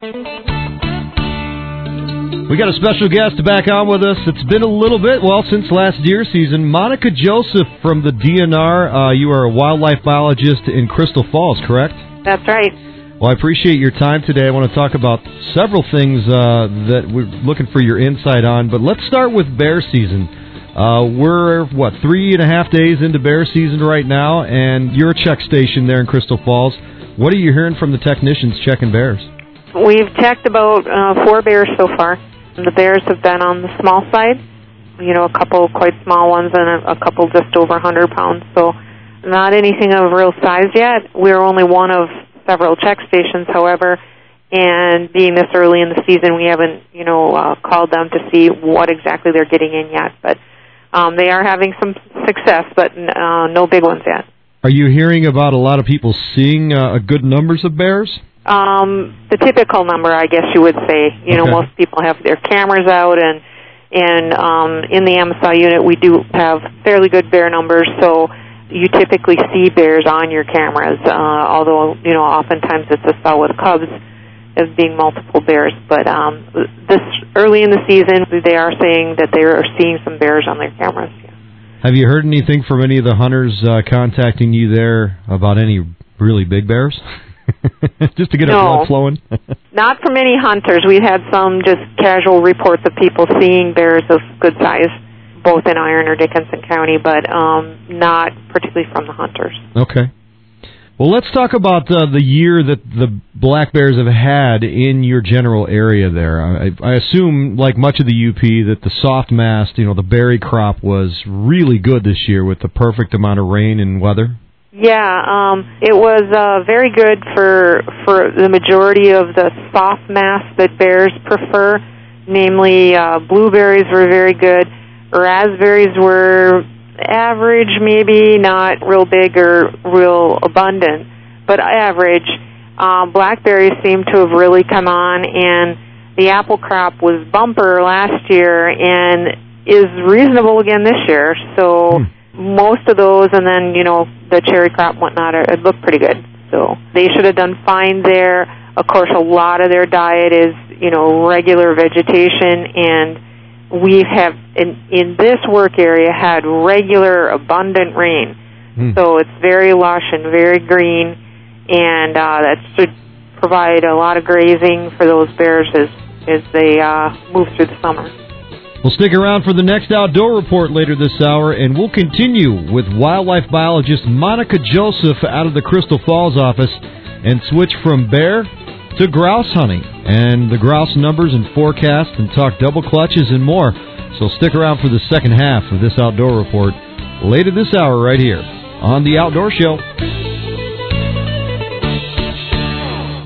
We got a special guest back on with us. It's been a little bit, since last deer season. Monica Joseph from the DNR. You are a wildlife biologist in Crystal Falls, correct? That's right. Well, I appreciate your time today. I want to talk about several things that we're looking for your insight on. But let's start with bear season. We're, 3.5 days into bear season right now, and you're a check station there in Crystal Falls. What are you hearing from the technicians checking bears? We've checked about 4 bears so far. The bears have been on the small side, a couple quite small ones and a couple just over 100 pounds, so not anything of real size yet. We're only one of several check stations, however, and being this early in the season, we haven't, called them to see what exactly they're getting in yet, but they are having some success, but no big ones yet. Are you hearing about a lot of people seeing good numbers of bears? The typical number, I guess you would say. Okay. Most people have their cameras out, and in the AMSA unit, we do have fairly good bear numbers, so you typically see bears on your cameras, although, oftentimes it's a solid cubs as being multiple bears. But this early in the season, they are saying that they are seeing some bears on their cameras. Yeah. Have you heard anything from any of the hunters contacting you there about any really big bears? Just to get our blood flowing? Not from any hunters. We've had some just casual reports of people seeing bears of good size, both in Iron or Dickinson County, but not particularly from the hunters. Okay. Well, let's talk about the year that the black bears have had in your general area there. I assume, like much of the UP, that the soft mast, the berry crop was really good this year with the perfect amount of rain and weather. Yeah, it was very good for the majority of the soft mast that bears prefer, namely blueberries were very good, raspberries were average, maybe not real big or real abundant, but average. Blackberries seem to have really come on, and the apple crop was bumper last year and is reasonable again this year, so... Most of those, and then, the cherry crop and whatnot, it looked pretty good. So they should have done fine there. Of course, a lot of their diet is, regular vegetation, and we have, in this work area, had regular, abundant rain. So it's very lush and very green, and that should provide a lot of grazing for those bears as they move through the summer. We'll stick around for the next Outdoor Report later this hour, and we'll continue with wildlife biologist Monica Joseph out of the Crystal Falls office and switch from bear to grouse hunting and the grouse numbers and forecast and talk double clutches and more. So stick around for the second half of this Outdoor Report later this hour right here on The Outdoor Show.